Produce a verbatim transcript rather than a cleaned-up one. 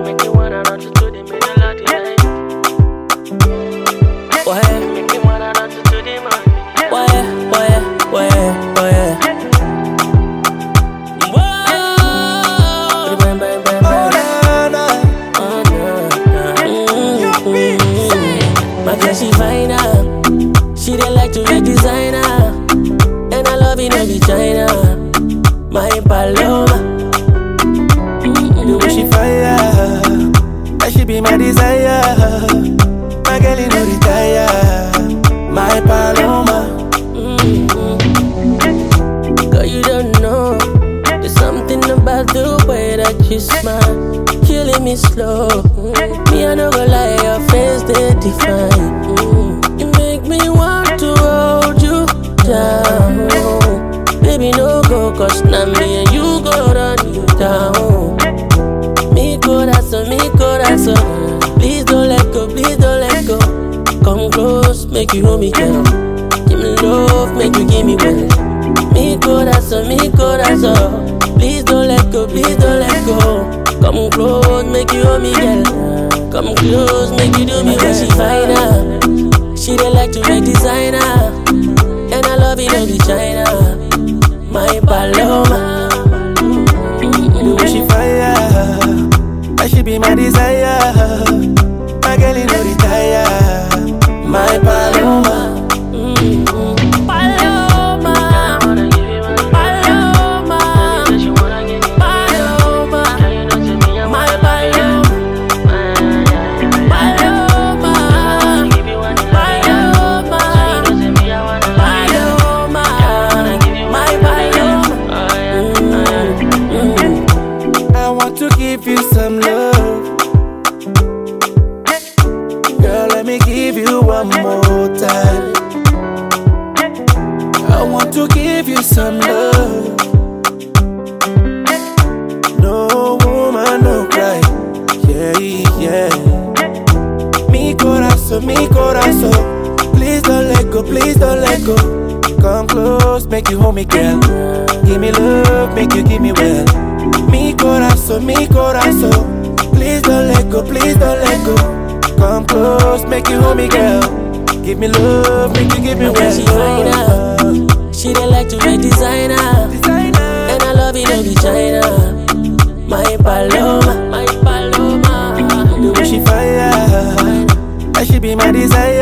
Make you wanna run to the middle of the night. Why? Make you wanna run to the morning. Why? Why? Why? Why? Whoa! Bang, bang, bang, bang. Oh, no, no. Mm-hmm. My girl, she fine now. She dey like to wear designer, and I love it, no be China. My Paloma, The way she fire, that she be my desire. My girl, you no retire. My Paloma. mm-hmm. Girl, you don't know. There's something about the way that you smile, killing me slow. Mm. Me, I no go lie, your face they define. Mm. You make me want to hold you down. Baby, no go, cause now me and you go run you down. Me corazón, mi corazón. Please don't let go, please don't let go. Come close, make you hold me, girl. Give me love, make you give me well. Mi corazón, mi corazón. Please don't let go, please don't let go. Come close, make you hold me, girl. Come close, make you do me well. She fine now. She dey like to make designer, and I love it, no be China. My Paloma. The way she fire, that she be my desire. My girl, you no retire. My Paloma. Mm-hmm. Paloma. Paloma. Paloma. My Paloma. Paloma. Paloma. Paloma. My Paloma. Mm-hmm. I want to give you some love. Girl, let me give you one more time. I want to give you some love. No woman, no cry. Yeah, yeah. Mi corazón, mi corazón. Please don't let go, please don't let go. Come close, make you hold me, girl. Give me love, make you give me well. Mi corazón, mi corazón. Please don't let go, please don't let go. Come close, make you hold me, girl. Give me love, make you give me When she fine well. now, she dey like to wear designer, Designer. and I love it, no be China. My Paloma, my Paloma. The way she fire, that she be my desire.